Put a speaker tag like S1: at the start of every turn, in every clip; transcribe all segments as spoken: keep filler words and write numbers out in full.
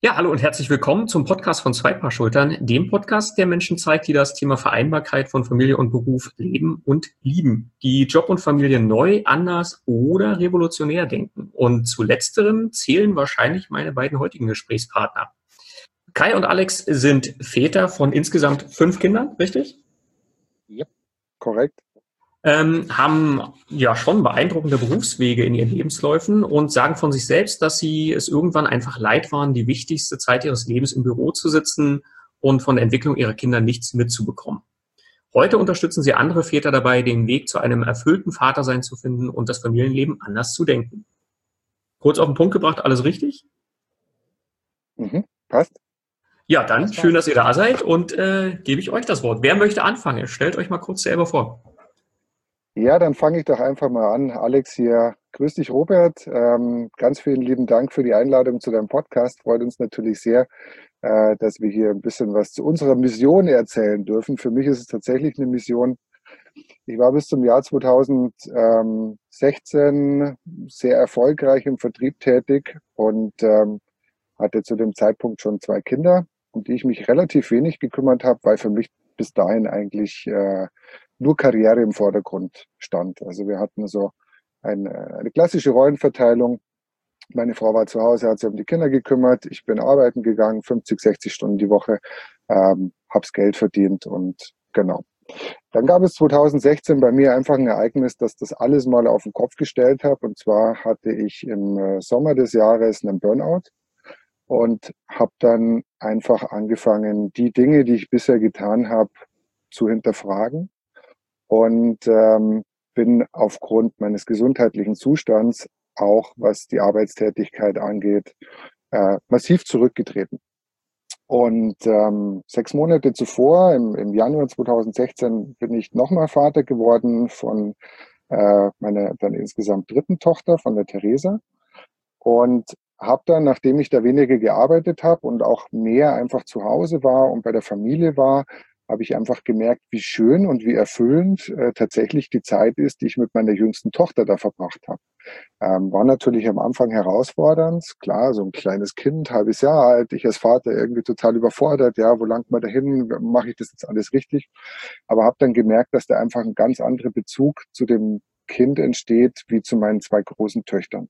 S1: Ja, hallo und herzlich willkommen zum Podcast von Zwei Paar Schultern, dem Podcast, der Menschen zeigt, die das Thema Vereinbarkeit von Familie und Beruf leben und lieben, die Job und Familie neu, anders oder revolutionär denken. Und zu letzterem zählen wahrscheinlich meine beiden heutigen Gesprächspartner. Kai und Alex sind Väter von insgesamt fünf Kindern, richtig?
S2: Ja, korrekt.
S1: Ähm, haben ja schon beeindruckende Berufswege in ihren Lebensläufen und sagen von sich selbst, dass sie es irgendwann einfach leid waren, die wichtigste Zeit ihres Lebens im Büro zu sitzen und von der Entwicklung ihrer Kinder nichts mitzubekommen. Heute unterstützen sie andere Väter dabei, den Weg zu einem erfüllten Vatersein zu finden und das Familienleben anders zu denken. Kurz auf den Punkt gebracht, alles richtig?
S2: Mhm, passt.
S1: Ja, dann
S2: Das
S1: schön,
S2: passt.
S1: dass ihr da seid und äh, gebe ich euch das Wort. Wer möchte anfangen? Stellt euch mal kurz selber vor.
S2: Ja, dann fange ich doch einfach mal an. Alex hier. Grüß dich, Robert. Ähm, ganz vielen lieben Dank für die Einladung zu deinem Podcast. Freut uns natürlich sehr, äh, dass wir hier ein bisschen was zu unserer Mission erzählen dürfen. Für mich ist es tatsächlich eine Mission. Ich war bis zum Jahr zweitausendsechzehn sehr erfolgreich im Vertrieb tätig und ähm, hatte zu dem Zeitpunkt schon zwei Kinder, um die ich mich relativ wenig gekümmert habe, weil für mich bis dahin eigentlich äh, nur Karriere im Vordergrund stand. Also wir hatten so eine, eine klassische Rollenverteilung. Meine Frau war zu Hause, hat sich um die Kinder gekümmert. Ich bin arbeiten gegangen, fünfzig, sechzig Stunden die Woche, ähm, hab's Geld verdient und genau. Dann gab es zweitausendsechzehn bei mir einfach ein Ereignis, das das alles mal auf den Kopf gestellt hat. Und zwar hatte ich im äh, Sommer des Jahres einen Burnout und habe dann einfach angefangen, die Dinge, die ich bisher getan habe, zu hinterfragen und ähm, bin aufgrund meines gesundheitlichen Zustands, auch was die Arbeitstätigkeit angeht, äh, massiv zurückgetreten. Und ähm, sechs Monate zuvor, im, im Januar zweitausendsechzehn, bin ich nochmal Vater geworden von äh, meiner dann insgesamt dritten Tochter, von der Theresa. Und habe dann, nachdem ich da weniger gearbeitet habe und auch mehr einfach zu Hause war und bei der Familie war, habe ich einfach gemerkt, wie schön und wie erfüllend äh, tatsächlich die Zeit ist, die ich mit meiner jüngsten Tochter da verbracht habe. Ähm, war natürlich am Anfang herausfordernd. Klar, so ein kleines Kind, halbes Jahr alt, ich als Vater irgendwie total überfordert. Ja, wo langt man dahin? Mache ich das jetzt alles richtig? Aber habe dann gemerkt, dass da einfach ein ganz anderer Bezug zu dem Kind entsteht, wie zu meinen zwei großen Töchtern.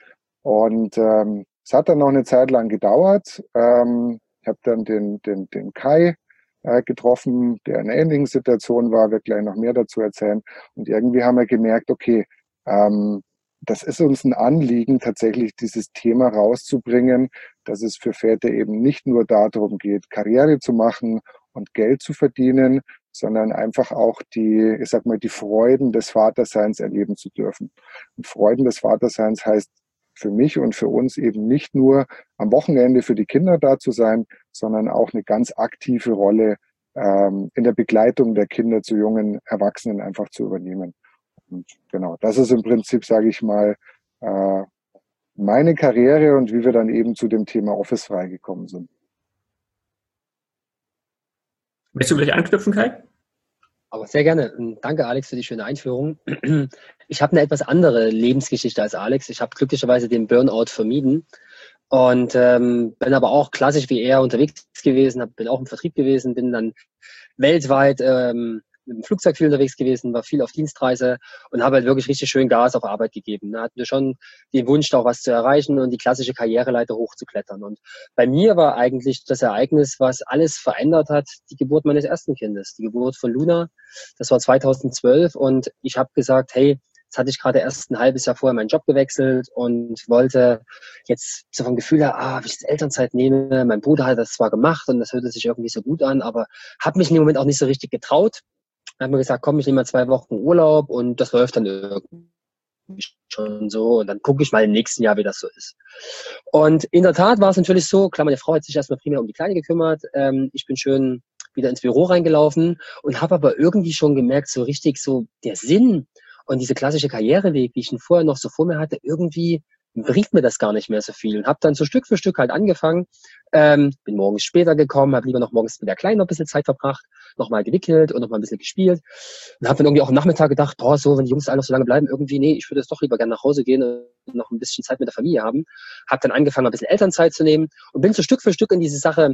S2: Und ähm, es hat dann noch eine Zeit lang gedauert. Ähm, ich habe dann den, den, den Kai äh, getroffen, der in einer ähnlichen Situation war, wird gleich noch mehr dazu erzählen. Und irgendwie haben wir gemerkt, okay, ähm, das ist uns ein Anliegen, tatsächlich dieses Thema rauszubringen, dass es für Väter eben nicht nur darum geht, Karriere zu machen und Geld zu verdienen, sondern einfach auch die, ich sag mal, die Freuden des Vaterseins erleben zu dürfen. Und Freuden des Vaterseins heißt für mich und für uns eben nicht nur am Wochenende für die Kinder da zu sein, sondern auch eine ganz aktive Rolle ähm, in der Begleitung der Kinder zu jungen Erwachsenen einfach zu übernehmen. Und genau, das ist im Prinzip, sage ich mal, äh, meine Karriere und wie wir dann eben zu dem Thema Office frei gekommen sind.
S1: Möchtest du gleich anknüpfen, Kai?
S3: Aber sehr gerne. Danke, Alex, für die schöne Einführung. Ich habe eine etwas andere Lebensgeschichte als Alex. Ich habe glücklicherweise den Burnout vermieden und ähm, bin aber auch klassisch wie er unterwegs gewesen, hab, bin auch im Vertrieb gewesen, bin dann weltweit ähm, mit dem Flugzeug viel unterwegs gewesen, war viel auf Dienstreise und habe halt wirklich richtig schön Gas auf Arbeit gegeben. Da hatten wir schon den Wunsch, da auch was zu erreichen und die klassische Karriereleiter hochzuklettern. Und bei mir war eigentlich das Ereignis, was alles verändert hat, die Geburt meines ersten Kindes, die Geburt von Luna. Das war zweitausendzwölf und ich habe gesagt, hey, jetzt hatte ich gerade erst ein halbes Jahr vorher meinen Job gewechselt und wollte jetzt so vom Gefühl her, ah, wie ich jetzt Elternzeit nehme. Mein Bruder hat das zwar gemacht und das hörte sich irgendwie so gut an, aber habe mich in dem Moment auch nicht so richtig getraut. Dann haben wir gesagt, komm, ich nehme mal zwei Wochen Urlaub und das läuft dann irgendwie schon so und dann gucke ich mal im nächsten Jahr, wie das so ist. Und in der Tat war es natürlich so, klar, meine Frau hat sich erstmal primär um die Kleine gekümmert. Ähm, ich bin schön wieder ins Büro reingelaufen und habe aber irgendwie schon gemerkt, so richtig so der Sinn und diese klassische Karriereweg, wie ich ihn vorher noch so vor mir hatte, irgendwie berief mir das gar nicht mehr so viel und habe dann so Stück für Stück halt angefangen, ähm, bin morgens später gekommen, habe lieber noch morgens mit der Kleinen noch ein bisschen Zeit verbracht, nochmal gewickelt und nochmal ein bisschen gespielt und habe dann irgendwie auch am Nachmittag gedacht, boah, so, wenn die Jungs alle noch so lange bleiben, irgendwie, nee, ich würde jetzt doch lieber gerne nach Hause gehen und noch ein bisschen Zeit mit der Familie haben. Habe dann angefangen, ein bisschen Elternzeit zu nehmen und bin so Stück für Stück in diese Sache,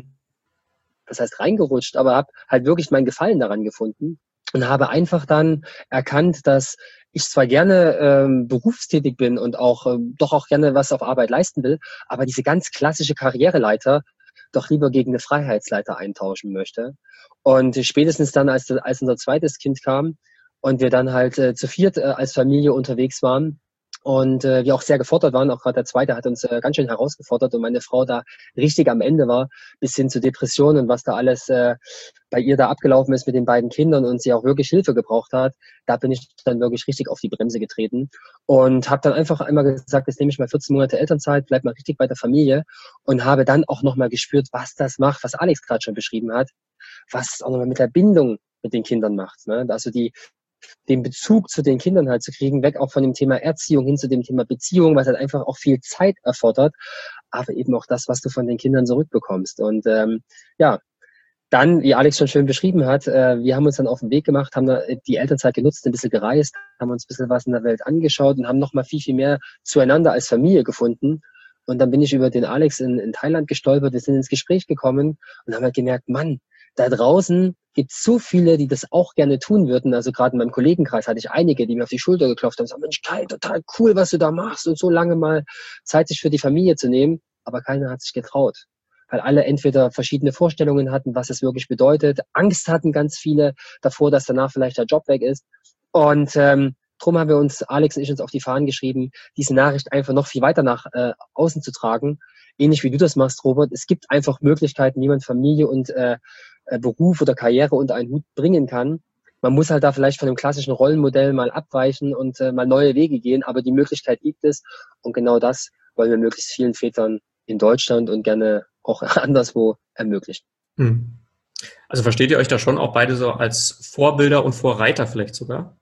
S3: das heißt reingerutscht, aber habe halt wirklich meinen Gefallen daran gefunden und habe einfach dann erkannt, dass ich zwar gerne ähm, berufstätig bin und auch ähm, doch auch gerne was auf Arbeit leisten will, aber diese ganz klassische Karriereleiter doch lieber gegen eine Freiheitsleiter eintauschen möchte. Und spätestens dann, als, als unser zweites Kind kam und wir dann halt äh, zu viert äh, als Familie unterwegs waren, und äh, wir auch sehr gefordert waren, auch gerade der Zweite hat uns äh, ganz schön herausgefordert und meine Frau da richtig am Ende war, bis hin zu Depressionen und was da alles äh, bei ihr da abgelaufen ist mit den beiden Kindern und sie auch wirklich Hilfe gebraucht hat, da bin ich dann wirklich richtig auf die Bremse getreten und habe dann einfach einmal gesagt, jetzt nehme ich mal vierzehn Monate Elternzeit, bleib mal richtig bei der Familie und habe dann auch nochmal gespürt, was das macht, was Alex gerade schon beschrieben hat, was es auch nochmal mit der Bindung mit den Kindern macht. Ne? Also die den Bezug zu den Kindern halt zu kriegen, weg auch von dem Thema Erziehung hin zu dem Thema Beziehung, was halt einfach auch viel Zeit erfordert, aber eben auch das, was du von den Kindern zurückbekommst. Und ähm, ja, dann, wie Alex schon schön beschrieben hat, äh, wir haben uns dann auf den Weg gemacht, haben da die Elternzeit genutzt, ein bisschen gereist, haben uns ein bisschen was in der Welt angeschaut und haben nochmal viel, viel mehr zueinander als Familie gefunden. Und dann bin ich über den Alex in, in Thailand gestolpert, wir sind ins Gespräch gekommen und haben halt gemerkt, Mann, da draußen gibt es so viele, die das auch gerne tun würden. Also gerade in meinem Kollegenkreis hatte ich einige, die mir auf die Schulter geklopft haben und gesagt, Mensch, Kai, total cool, was du da machst und so lange mal Zeit sich für die Familie zu nehmen. Aber keiner hat sich getraut, weil alle entweder verschiedene Vorstellungen hatten, was es wirklich bedeutet. Angst hatten ganz viele davor, dass danach vielleicht der Job weg ist. Und ähm, darum haben wir uns, Alex und ich, uns auf die Fahnen geschrieben, diese Nachricht einfach noch viel weiter nach äh, außen zu tragen. Ähnlich wie du das machst, Robert. Es gibt einfach Möglichkeiten, wie man Familie und äh, Beruf oder Karriere unter einen Hut bringen kann. Man muss halt da vielleicht von dem klassischen Rollenmodell mal abweichen und äh, mal neue Wege gehen, aber die Möglichkeit gibt es und genau das wollen wir möglichst vielen Vätern in Deutschland und gerne auch anderswo ermöglichen.
S1: Hm. Also versteht ihr euch da schon auch beide so als Vorbilder und Vorreiter vielleicht sogar?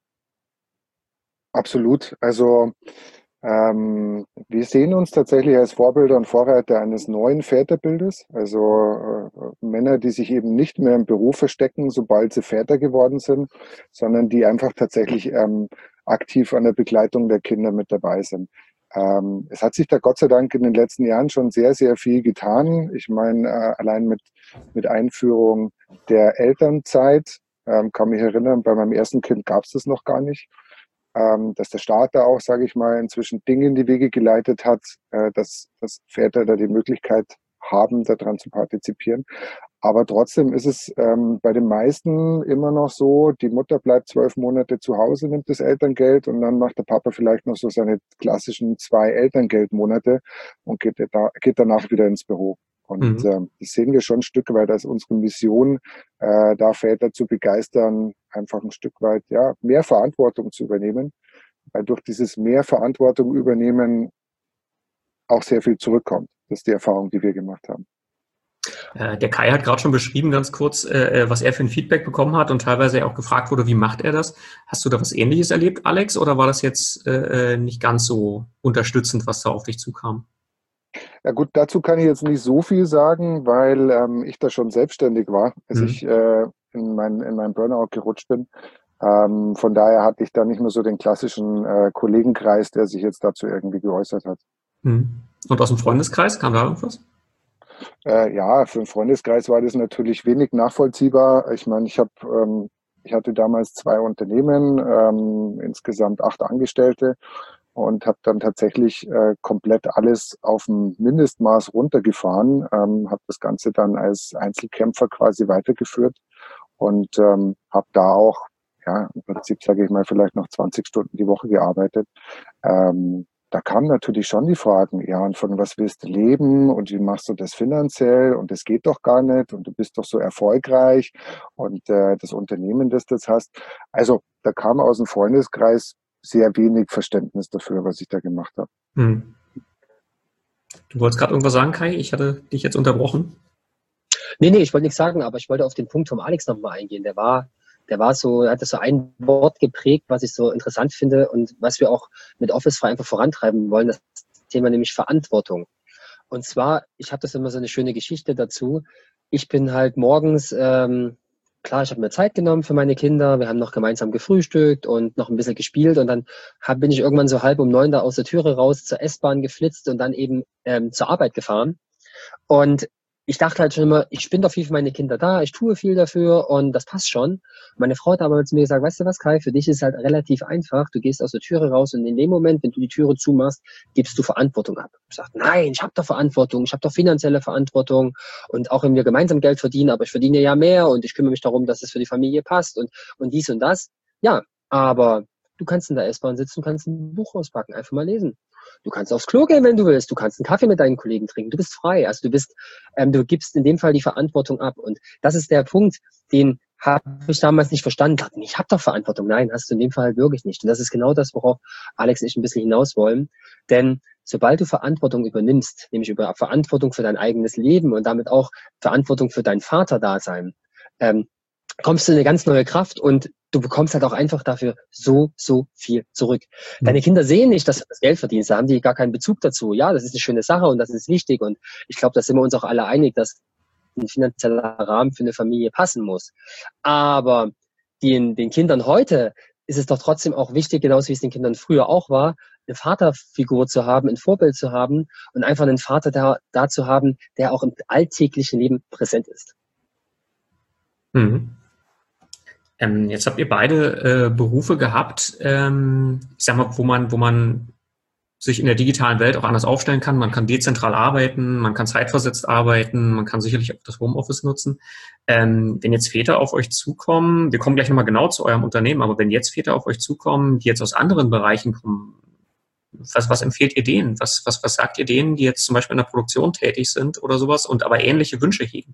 S2: Absolut. Also Ähm, wir sehen uns tatsächlich als Vorbilder und Vorreiter eines neuen Väterbildes, also äh, Männer, die sich eben nicht mehr im Beruf verstecken, sobald sie Väter geworden sind, sondern die einfach tatsächlich ähm, aktiv an der Begleitung der Kinder mit dabei sind. Ähm, es hat sich da Gott sei Dank in den letzten Jahren schon sehr, sehr viel getan. Ich meine, äh, allein mit, mit Einführung der Elternzeit, ähm, kann mich erinnern, bei meinem ersten Kind gab es das noch gar nicht. Ähm, dass der Staat da auch, sage ich mal, inzwischen Dinge in die Wege geleitet hat, äh, dass, dass Väter da die Möglichkeit haben, daran zu partizipieren. Aber trotzdem ist es ähm, bei den meisten immer noch so, die Mutter bleibt zwölf Monate zu Hause, nimmt das Elterngeld und dann macht der Papa vielleicht noch so seine klassischen zwei Elterngeldmonate und geht, da, geht danach wieder ins Büro. Und
S1: Mhm.
S2: ähm, das sehen wir schon ein Stück weit als unsere Mission, äh, da Väter zu begeistern, einfach ein Stück weit ja mehr Verantwortung zu übernehmen, weil durch dieses mehr Verantwortung übernehmen auch sehr viel zurückkommt. Das ist die Erfahrung, die wir gemacht haben.
S1: Äh, der Kai hat gerade schon beschrieben, ganz kurz, äh, was er für ein Feedback bekommen hat und teilweise auch gefragt wurde, wie macht er das? Hast du da was Ähnliches erlebt, Alex, oder war das jetzt äh, nicht ganz so unterstützend, was da auf dich zukam?
S2: Ja gut, dazu kann ich jetzt nicht so viel sagen, weil ähm, ich da schon selbstständig war, als
S1: Mhm.
S2: ich äh, in, mein, in meinen Burnout gerutscht bin. Ähm, von daher hatte ich da nicht mehr so den klassischen äh, Kollegenkreis, der sich jetzt dazu irgendwie geäußert hat.
S1: Mhm. Und aus dem Freundeskreis, kam da irgendwas?
S2: Äh, ja, für einen Freundeskreis war das natürlich wenig nachvollziehbar. Ich meine, ich habe, ähm, ich hatte damals zwei Unternehmen, ähm, insgesamt acht Angestellte und habe dann tatsächlich äh, komplett alles auf ein Mindestmaß runtergefahren, ähm, habe das Ganze dann als Einzelkämpfer quasi weitergeführt und ähm, habe da auch, ja, im Prinzip sage ich mal, vielleicht noch zwanzig Stunden die Woche gearbeitet. Ähm, Da kamen natürlich schon die Fragen, ja, und von was willst du leben und wie machst du das finanziell und das geht doch gar nicht und du bist doch so erfolgreich und äh, das Unternehmen, das du jetzt hast. Also da kam aus dem Freundeskreis sehr wenig Verständnis dafür, was ich da gemacht habe.
S1: Mhm. Du wolltest gerade irgendwas sagen, Kai? Ich hatte dich jetzt unterbrochen.
S3: Nee, nee, ich wollte nichts sagen, aber ich wollte auf den Punkt vom Alex nochmal eingehen. Der war, der war so, er hatte so ein Wort geprägt, was ich so interessant finde und was wir auch mit Office frei einfach vorantreiben wollen. Das Thema, nämlich Verantwortung. Und zwar, ich habe das immer so eine schöne Geschichte dazu. Ich bin halt morgens, ähm, klar, ich habe mir Zeit genommen für meine Kinder. Wir haben noch gemeinsam gefrühstückt und noch ein bisschen gespielt. Und dann hab, bin ich irgendwann so halb um neun da aus der Türe raus zur S-Bahn geflitzt und dann eben ähm, zur Arbeit gefahren. Und ich dachte halt schon immer, ich bin doch viel für meine Kinder da, ich tue viel dafür und das passt schon. Meine Frau hat aber zu mir gesagt, weißt du was, Kai, für dich ist es halt relativ einfach. Du gehst aus der Türe raus und in dem Moment, wenn du die Türe zumachst, gibst du Verantwortung ab. Ich sage, nein, ich habe doch Verantwortung, ich habe doch finanzielle Verantwortung und auch wenn wir gemeinsam Geld verdienen, aber ich verdiene ja mehr und ich kümmere mich darum, dass es für die Familie passt und, und dies und das. Ja, aber du kannst in der S-Bahn sitzen, kannst ein Buch auspacken, einfach mal lesen. Du kannst aufs Klo gehen, wenn du willst. Du kannst einen Kaffee mit deinen Kollegen trinken. Du bist frei. Also du bist, ähm, du gibst in dem Fall die Verantwortung ab. Und das ist der Punkt, den habe ich damals nicht verstanden. Ich habe doch Verantwortung. Nein, hast du in dem Fall halt wirklich nicht. Und das ist genau das, worauf Alex und ich ein bisschen hinaus wollen. Denn sobald du Verantwortung übernimmst, nämlich über Verantwortung für dein eigenes Leben und damit auch Verantwortung für dein Vaterdasein, ähm, kommst du in eine ganz neue Kraft und du bekommst halt auch einfach dafür so, so viel zurück. Deine Kinder sehen nicht, dass du das Geld verdienst, da haben die gar keinen Bezug dazu. Ja, das ist eine schöne Sache und das ist wichtig und ich glaube, da sind wir uns auch alle einig, dass ein finanzieller Rahmen für eine Familie passen muss. Aber den, den Kindern heute ist es doch trotzdem auch wichtig, genauso wie es den Kindern früher auch war, eine Vaterfigur zu haben, ein Vorbild zu haben und einfach einen Vater da, da zu haben, der auch im alltäglichen Leben präsent ist.
S1: Mhm. Ähm, jetzt habt ihr beide äh, Berufe gehabt, ähm, ich sag mal, wo man, wo man sich in der digitalen Welt auch anders aufstellen kann. Man kann dezentral arbeiten, man kann zeitversetzt arbeiten, man kann sicherlich auch das Homeoffice nutzen. Ähm, wenn jetzt Väter auf euch zukommen, wir kommen gleich nochmal genau zu eurem Unternehmen, aber wenn jetzt Väter auf euch zukommen, die jetzt aus anderen Bereichen kommen, was, was empfehlt ihr denen? Was, was, was sagt ihr denen, die jetzt zum Beispiel in der Produktion tätig sind oder sowas und aber ähnliche Wünsche hegen?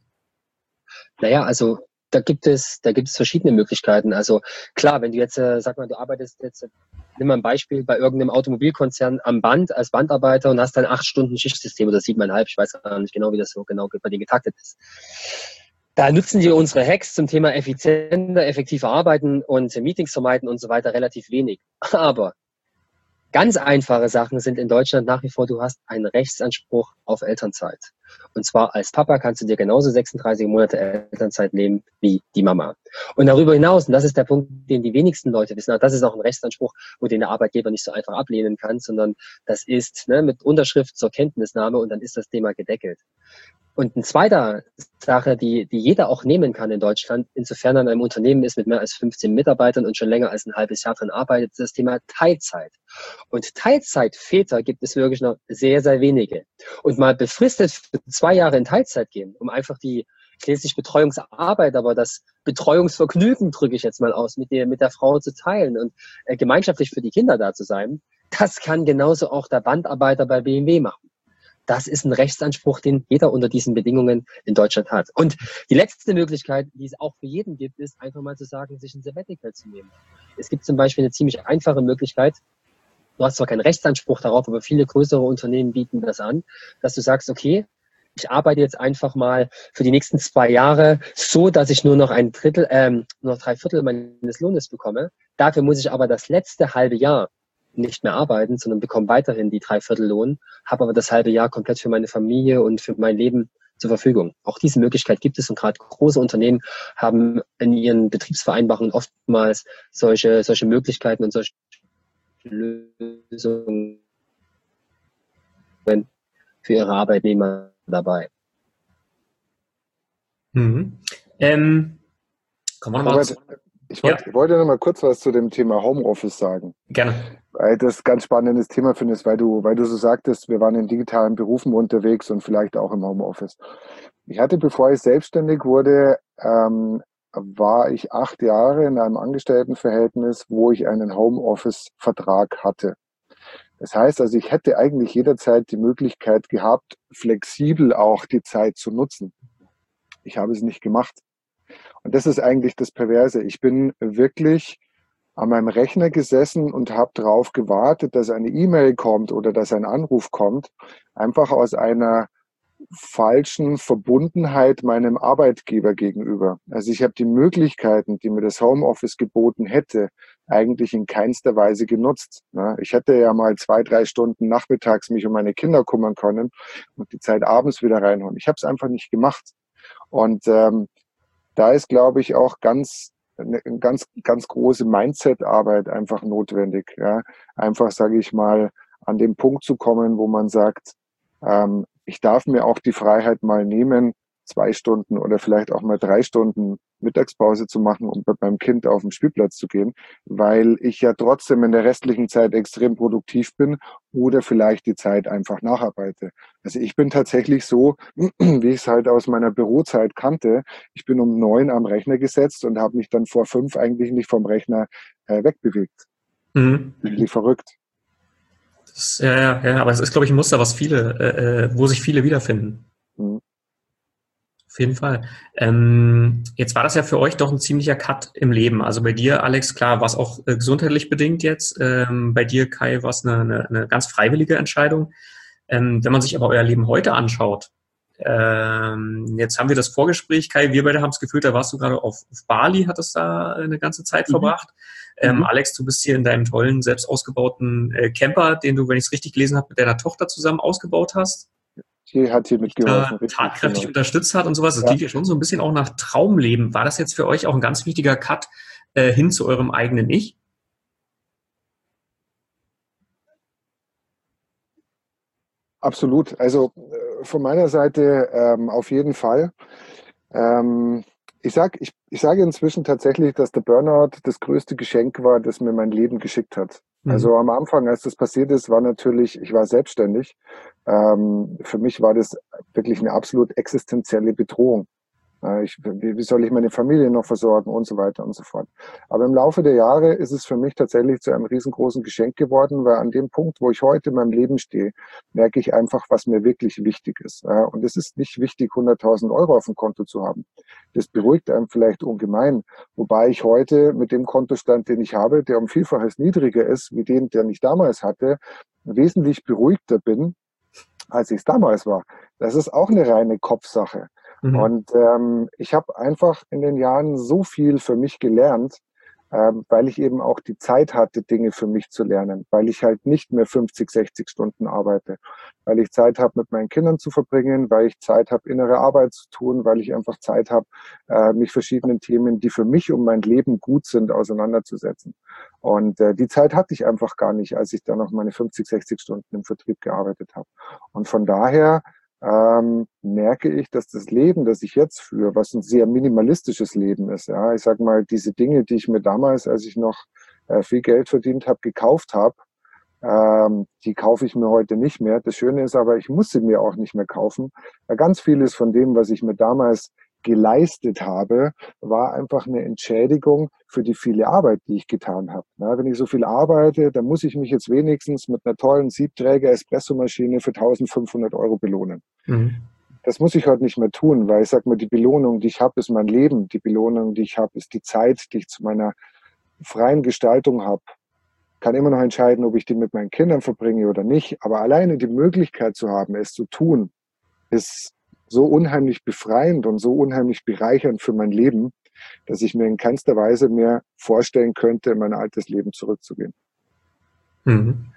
S3: Naja, also da gibt es, da gibt es verschiedene Möglichkeiten. Also klar, wenn du jetzt, äh, sag mal, du arbeitest jetzt, äh, nimm mal ein Beispiel bei irgendeinem Automobilkonzern am Band als Bandarbeiter und hast dann acht Stunden Schichtsystem oder siebeneinhalb, ich weiß gar nicht genau, wie das so genau bei dir getaktet ist. Da nutzen wir unsere Hacks zum Thema effizienter, effektiver arbeiten und Meetings vermeiden und so weiter relativ wenig. Aber ganz einfache Sachen sind in Deutschland nach wie vor, du hast einen Rechtsanspruch auf Elternzeit. Und zwar als Papa kannst du dir genauso sechsunddreißig Monate Elternzeit nehmen wie die Mama. Und darüber hinaus, und das ist der Punkt, den die wenigsten Leute wissen, das ist auch ein Rechtsanspruch, wo den der Arbeitgeber nicht so einfach ablehnen kann, sondern das ist ne, mit Unterschrift zur Kenntnisnahme und dann ist das Thema gedeckelt. Und eine zweite Sache, die, die jeder auch nehmen kann in Deutschland, insofern an einem Unternehmen ist mit mehr als fünfzehn Mitarbeitern und schon länger als ein halbes Jahr dran arbeitet, ist das Thema Teilzeit. Und Teilzeitväter gibt es wirklich noch sehr, sehr wenige. Und mal befristet für zwei Jahre in Teilzeit gehen, um einfach die, ich lese nicht Betreuungsarbeit, aber das Betreuungsvergnügen drücke ich jetzt mal aus, mit der, mit der Frau zu teilen und äh, gemeinschaftlich für die Kinder da zu sein, das kann genauso auch der Bandarbeiter bei B M W machen. Das ist ein Rechtsanspruch, den jeder unter diesen Bedingungen in Deutschland hat. Und die letzte Möglichkeit, die es auch für jeden gibt, ist einfach mal zu sagen, sich ein Sabbatical zu nehmen. Es gibt zum Beispiel eine ziemlich einfache Möglichkeit. Du hast zwar keinen Rechtsanspruch darauf, aber viele größere Unternehmen bieten das an, dass du sagst, okay, ich arbeite jetzt einfach mal für die nächsten zwei Jahre so, dass ich nur noch ein Drittel, ähm, nur noch drei Viertel meines Lohnes bekomme. Dafür muss ich aber das letzte halbe Jahr nicht mehr arbeiten, sondern bekomme weiterhin die Dreiviertellohn, habe aber das halbe Jahr komplett für meine Familie und für mein Leben zur Verfügung. Auch diese Möglichkeit gibt es und gerade große Unternehmen haben in ihren Betriebsvereinbarungen oftmals solche, solche Möglichkeiten und solche Lösungen für ihre Arbeitnehmer dabei.
S1: Mhm. Ähm, kommen wir nochmal zu.
S2: Ich wollte, ja. ich wollte noch mal kurz was zu dem Thema Homeoffice sagen.
S1: Gerne.
S2: Weil das ein ganz spannendes Thema findest, weil du, weil du so sagtest, wir waren in digitalen Berufen unterwegs und vielleicht auch im Homeoffice. Ich hatte, bevor ich selbstständig wurde, ähm, war ich acht Jahre in einem Angestelltenverhältnis, wo ich einen Homeoffice-Vertrag hatte. Das heißt also, ich hätte eigentlich jederzeit die Möglichkeit gehabt, flexibel auch die Zeit zu nutzen. Ich habe es nicht gemacht. Und das ist eigentlich das Perverse. Ich bin wirklich an meinem Rechner gesessen und habe darauf gewartet, dass eine E-Mail kommt oder dass ein Anruf kommt, einfach aus einer falschen Verbundenheit meinem Arbeitgeber gegenüber. Also ich habe die Möglichkeiten, die mir das Homeoffice geboten hätte, eigentlich in keinster Weise genutzt. Ne? Ich hätte ja mal zwei, drei Stunden nachmittags mich um meine Kinder kümmern können und die Zeit abends wieder reinholen. Ich habe es einfach nicht gemacht. Und ähm, da ist, glaube ich, auch ganz eine ganz, ganz große Mindset-Arbeit einfach notwendig. Ja? Einfach, sage ich mal, an den Punkt zu kommen, wo man sagt, ähm, ich darf mir auch die Freiheit mal nehmen, zwei Stunden oder vielleicht auch mal drei Stunden Mittagspause zu machen, um mit meinem Kind auf den Spielplatz zu gehen, weil ich ja trotzdem in der restlichen Zeit extrem produktiv bin oder vielleicht die Zeit einfach nacharbeite. Also ich bin tatsächlich so, wie ich es halt aus meiner Bürozeit kannte. Ich bin um neun am Rechner gesetzt und habe mich dann vor fünf eigentlich nicht vom Rechner äh, wegbewegt.
S1: Mhm.
S2: Wie verrückt.
S1: Das, ja, ja, ja, aber es ist, glaube ich, ein Muster, was viele, äh, wo sich viele wiederfinden.
S2: Mhm.
S1: Auf jeden Fall. Ähm, jetzt war das ja für euch doch ein ziemlicher Cut im Leben. Also bei dir, Alex, klar, war es auch äh, gesundheitlich bedingt jetzt. Ähm, bei dir, Kai, war es eine, eine, eine ganz freiwillige Entscheidung. Ähm, wenn man sich aber euer Leben heute anschaut, ähm, jetzt haben wir das Vorgespräch, Kai, wir beide haben es gefühlt, da warst du gerade auf, auf Bali, hattest da eine ganze Zeit mhm. verbracht. Ähm, mhm. Alex, du bist hier in deinem tollen, selbst ausgebauten äh, Camper, den du, wenn ich es richtig gelesen habe, mit deiner Tochter zusammen ausgebaut hast.
S2: Die hat hier mitgeholfen.
S1: Da tatkräftig genau. unterstützt hat und sowas. Das
S2: ja.
S1: klingt ja schon so ein bisschen auch nach Traumleben. War das jetzt für euch auch ein ganz wichtiger Cut äh, hin zu eurem eigenen Ich?
S2: Absolut. Also äh, von meiner Seite ähm, auf jeden Fall. Ähm, ich sage ich, ich sage inzwischen tatsächlich, dass der Burnout das größte Geschenk war, das mir mein Leben geschickt hat. Mhm. Also am Anfang, als das passiert ist, war natürlich, ich war selbstständig. Ähm, für mich war das wirklich eine absolut existenzielle Bedrohung. Ich, wie, wie soll ich meine Familie noch versorgen und so weiter und so fort. Aber im Laufe der Jahre ist es für mich tatsächlich zu einem riesengroßen Geschenk geworden, weil an dem Punkt, wo ich heute in meinem Leben stehe, merke ich einfach, was mir wirklich wichtig ist. Und es ist nicht wichtig, hunderttausend Euro auf dem Konto zu haben. Das beruhigt einem vielleicht ungemein. Wobei ich heute mit dem Kontostand, den ich habe, der um Vielfaches niedriger ist, wie den, den ich damals hatte, wesentlich beruhigter bin, als ich es damals war. Das ist auch eine reine Kopfsache. Mhm. Und ähm, ich habe einfach in den Jahren so viel für mich gelernt, ähm, weil ich eben auch die Zeit hatte, Dinge für mich zu lernen, weil ich halt nicht mehr fünfzig, sechzig Stunden arbeite, weil ich Zeit habe, mit meinen Kindern zu verbringen, weil ich Zeit habe, innere Arbeit zu tun, weil ich einfach Zeit habe, äh, mich verschiedenen Themen, die für mich und mein Leben gut sind, auseinanderzusetzen. Und äh, die Zeit hatte ich einfach gar nicht, als ich dann noch meine fünfzig, sechzig Stunden im Vertrieb gearbeitet habe. Und von daher ähm, merke ich, dass das Leben, das ich jetzt führe, was ein sehr minimalistisches Leben ist, ja, ich sag mal, diese Dinge, die ich mir damals, als ich noch äh, viel Geld verdient habe, gekauft habe, ähm, die kaufe ich mir heute nicht mehr. Das Schöne ist aber, ich muss sie mir auch nicht mehr kaufen, weil ganz vieles von dem, was ich mir damals geleistet habe, war einfach eine Entschädigung für die viele Arbeit, die ich getan habe. Na, wenn ich so viel arbeite, dann muss ich mich jetzt wenigstens mit einer tollen Siebträger-Espressomaschine für eintausendfünfhundert Euro belohnen. Mhm. Das muss ich heute nicht mehr tun, weil ich sage mal, die Belohnung, die ich habe, ist mein Leben. Die Belohnung, die ich habe, ist die Zeit, die ich zu meiner freien Gestaltung habe. Kann immer noch entscheiden, ob ich die mit meinen Kindern verbringe oder nicht. Aber alleine die Möglichkeit zu haben, es zu tun, ist so unheimlich befreiend und so unheimlich bereichernd für mein Leben, dass ich mir in keinster Weise mehr vorstellen könnte, in mein altes Leben zurückzugehen.
S3: Mhm.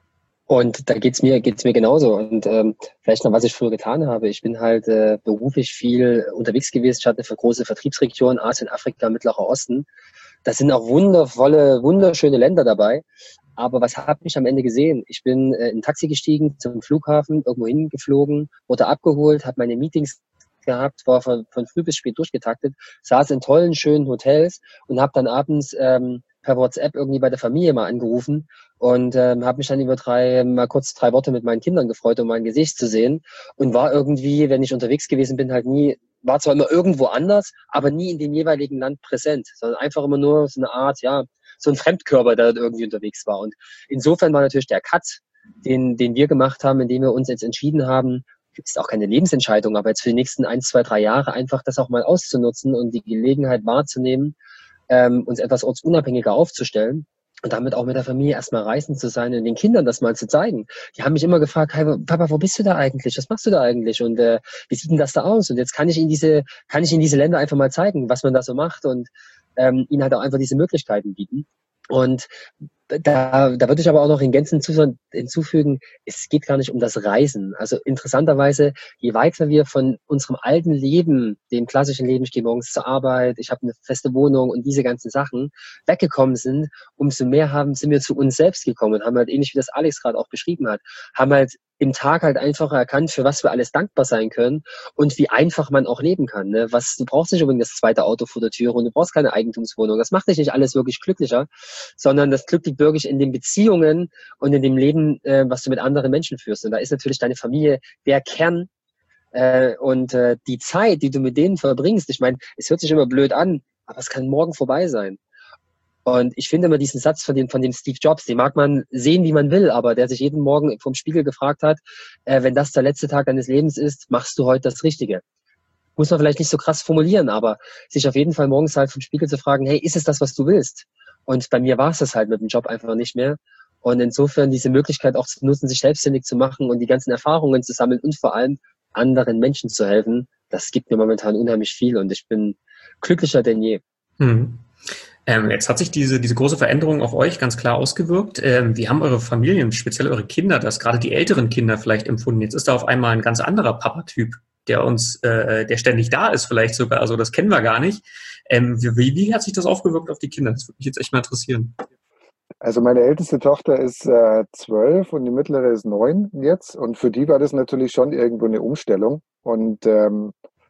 S3: Und da geht's mir geht's mir genauso. Und ähm, vielleicht noch, was ich früher getan habe. Ich bin halt äh, beruflich viel unterwegs gewesen. Ich hatte für große Vertriebsregionen, Asien, Afrika, Mittlerer Osten. Das sind auch wundervolle, wunderschöne Länder dabei. Aber was habe ich am Ende gesehen? Ich bin äh, in ein Taxi gestiegen, zum Flughafen, irgendwo hingeflogen, wurde abgeholt, habe meine Meetings gehabt, war von, von früh bis spät durchgetaktet, saß in tollen, schönen Hotels und habe dann abends ähm, per WhatsApp irgendwie bei der Familie mal angerufen und ähm, habe mich dann über drei, mal kurz drei Worte mit meinen Kindern gefreut, um mein Gesicht zu sehen und war irgendwie, wenn ich unterwegs gewesen bin, halt nie, war zwar immer irgendwo anders, aber nie in dem jeweiligen Land präsent, sondern einfach immer nur so eine Art, ja, so ein Fremdkörper, der dort irgendwie unterwegs war. Und insofern war natürlich der Cut, den, den wir gemacht haben, indem wir uns jetzt entschieden haben, ist auch keine Lebensentscheidung, aber jetzt für die nächsten ein, zwei, drei Jahre einfach das auch mal auszunutzen und die Gelegenheit wahrzunehmen, ähm, uns etwas ortsunabhängiger aufzustellen und damit auch mit der Familie erstmal reisen zu sein und den Kindern das mal zu zeigen. Die haben mich immer gefragt, hey, Papa, wo bist du da eigentlich? Was machst du da eigentlich? Und äh, wie sieht denn das da aus? Und jetzt kann ich in diese, kann ich in diese Länder einfach mal zeigen, was man da so macht und ähm, ihnen halt auch einfach diese Möglichkeiten bieten. Und da, da würde ich aber auch noch in Gänzen hinzufügen, es geht gar nicht um das Reisen. Also interessanterweise, je weiter wir von unserem alten Leben, dem klassischen Leben, ich gehe morgens zur Arbeit, ich habe eine feste Wohnung und diese ganzen Sachen weggekommen sind, umso mehr haben, sind wir zu uns selbst gekommen und haben halt ähnlich wie das Alex gerade auch beschrieben hat, haben halt im Tag halt einfach erkannt, für was wir alles dankbar sein können und wie einfach man auch leben kann. Ne? Was, du brauchst nicht unbedingt das zweite Auto vor der Tür und du brauchst keine Eigentumswohnung. Das macht dich nicht alles wirklich glücklicher, sondern das Glück liegt wirklich in den Beziehungen und in dem Leben, äh, was du mit anderen Menschen führst. Und da ist natürlich deine Familie der Kern äh, und äh, die Zeit, die du mit denen verbringst. Ich meine, es hört sich immer blöd an, aber es kann morgen vorbei sein. Und ich finde immer diesen Satz von dem, von dem Steve Jobs, den mag man sehen, wie man will, aber der sich jeden Morgen vom Spiegel gefragt hat, äh, wenn das der letzte Tag deines Lebens ist, machst du heute das Richtige. Muss man vielleicht nicht so krass formulieren, aber sich auf jeden Fall morgens halt vom Spiegel zu fragen, hey, ist es das, was du willst? Und bei mir war es das halt mit dem Job einfach nicht mehr. Und insofern diese Möglichkeit auch zu nutzen, sich selbstständig zu machen und die ganzen Erfahrungen zu sammeln und vor allem anderen Menschen zu helfen, das gibt mir momentan unheimlich viel und ich bin glücklicher denn je.
S1: Hm. Ähm, jetzt hat sich diese, diese große Veränderung auf euch ganz klar ausgewirkt. Ähm, wie haben eure Familien, speziell eure Kinder, das, gerade die älteren Kinder vielleicht empfunden? Jetzt ist da auf einmal ein ganz anderer Papa-Typ, der uns, äh, der ständig da ist vielleicht sogar, also das kennen wir gar nicht. Ähm, wie, wie hat sich das aufgewirkt auf die Kinder? Das würde mich jetzt echt mal interessieren.
S2: Also meine älteste Tochter ist äh, zwölf und die mittlere ist neun jetzt. Und für die war das natürlich schon irgendwo eine Umstellung. Und ähm,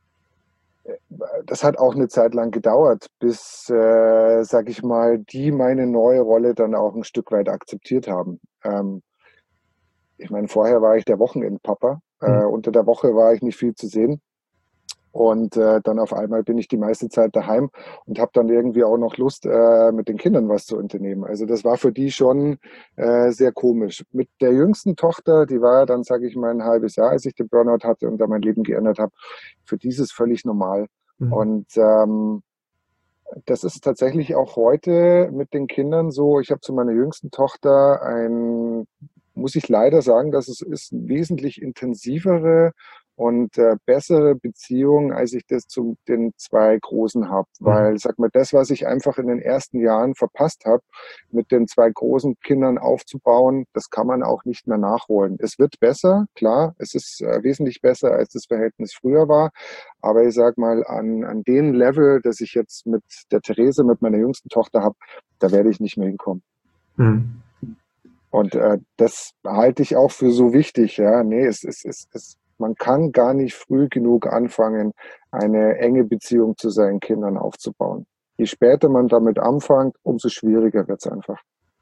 S2: das hat auch eine Zeit lang gedauert, bis, äh, sag ich mal, die meine neue Rolle dann auch ein Stück weit akzeptiert haben. Ähm, ich meine, vorher war ich der Wochenendpapa. Äh,
S1: Hm.
S2: unter der Woche war ich nicht viel zu sehen. Und äh, dann auf einmal bin ich die meiste Zeit daheim und habe dann irgendwie auch noch Lust, äh, mit den Kindern was zu unternehmen. Also das war für die schon äh, sehr komisch. Mit der jüngsten Tochter, die war dann, sage ich mal, ein halbes Jahr, als ich den Burnout hatte und da mein Leben geändert habe, für die ist es völlig normal.
S1: Hm.
S2: Und ähm, das ist tatsächlich auch heute mit den Kindern so. Ich habe zu meiner jüngsten Tochter ein, muss ich leider sagen, dass es ist eine wesentlich intensivere und äh, bessere Beziehung, als ich das zu den zwei Großen habe. Weil, sag mal, das, was ich einfach in den ersten Jahren verpasst habe, mit den zwei großen Kindern aufzubauen, das kann man auch nicht mehr nachholen. Es wird besser, klar, es ist äh, wesentlich besser, als das Verhältnis früher war. Aber ich sag mal, an, an dem Level, das ich jetzt mit der Therese, mit meiner jüngsten Tochter habe, da werde ich nicht mehr hinkommen.
S1: Hm.
S2: Und äh, das halte ich auch für so wichtig. Ja, nee, es ist, es, es, man kann gar nicht früh genug anfangen, eine enge Beziehung zu seinen Kindern aufzubauen. Je später man damit anfängt, umso schwieriger wird es einfach.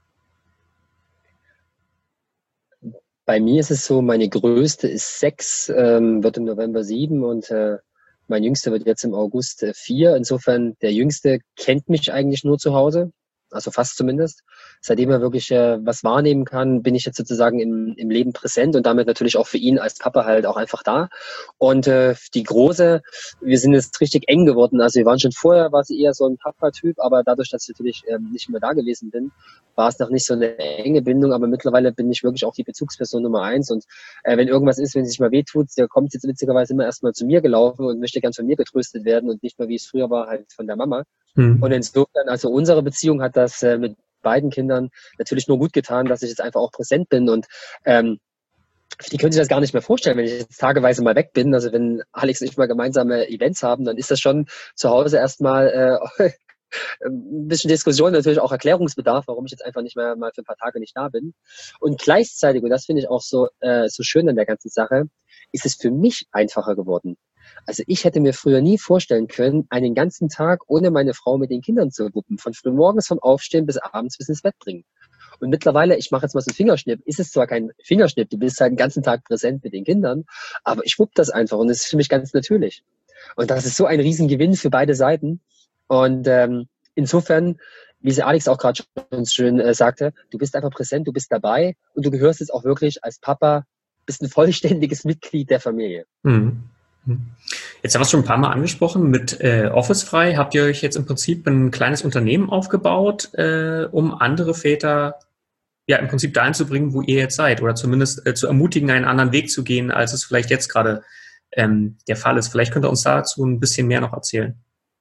S3: Bei mir ist es so, meine größte ist sechs, ähm, wird im November sieben und äh, mein jüngster wird jetzt im August äh, vier. Insofern, der jüngste kennt mich eigentlich nur zu Hause, also fast zumindest. Seitdem er wirklich äh, was wahrnehmen kann, bin ich jetzt sozusagen im, im Leben präsent und damit natürlich auch für ihn als Papa halt auch einfach da. Und äh, die Große, wir sind jetzt richtig eng geworden. Also wir waren schon vorher, war sie eher so ein Papa-Typ, aber dadurch, dass ich natürlich ähm, nicht mehr da gewesen bin, war es noch nicht so eine enge Bindung, aber mittlerweile bin ich wirklich auch die Bezugsperson Nummer eins. Und äh, wenn irgendwas ist, wenn sie sich mal wehtut, der kommt jetzt witzigerweise immer erstmal zu mir gelaufen und möchte ganz von mir getröstet werden und nicht mehr, wie es früher war, halt von der Mama.
S1: Hm.
S3: Und insofern, also unsere Beziehung hat das äh, mit beiden Kindern natürlich nur gut getan, dass ich jetzt einfach auch präsent bin und ähm, die können sich das gar nicht mehr vorstellen, wenn ich jetzt tageweise mal weg bin. Also wenn Alex und ich mal gemeinsame Events haben, dann ist das schon zu Hause erstmal äh, ein bisschen Diskussion, natürlich auch Erklärungsbedarf, warum ich jetzt einfach nicht mehr mal für ein paar Tage nicht da bin. Und gleichzeitig, und das finde ich auch so, äh, so schön an der ganzen Sache, ist es für mich einfacher geworden. Also ich hätte mir früher nie vorstellen können, einen ganzen Tag ohne meine Frau mit den Kindern zu wuppen. Von früh morgens vom Aufstehen bis abends bis ins Bett bringen. Und mittlerweile, ich mache jetzt mal so einen Fingerschnipp, ist es zwar kein Fingerschnipp, du bist halt den ganzen Tag präsent mit den Kindern, aber ich wupp das einfach und es ist für mich ganz natürlich. Und das ist so ein Riesengewinn für beide Seiten. Und ähm, insofern, wie sie Alex auch gerade schon schön äh, sagte, du bist einfach präsent, du bist dabei und du gehörst jetzt auch wirklich als Papa, bist ein vollständiges Mitglied der Familie.
S1: Mhm. Jetzt haben wir es schon ein paar Mal angesprochen, mit äh, Office-frei habt ihr euch jetzt im Prinzip ein kleines Unternehmen aufgebaut, äh, um andere Väter ja im Prinzip dahin zu bringen, wo ihr jetzt seid oder zumindest äh, zu ermutigen, einen anderen Weg zu gehen, als es vielleicht jetzt gerade ähm, der Fall ist. Vielleicht könnt ihr uns dazu ein bisschen mehr noch erzählen.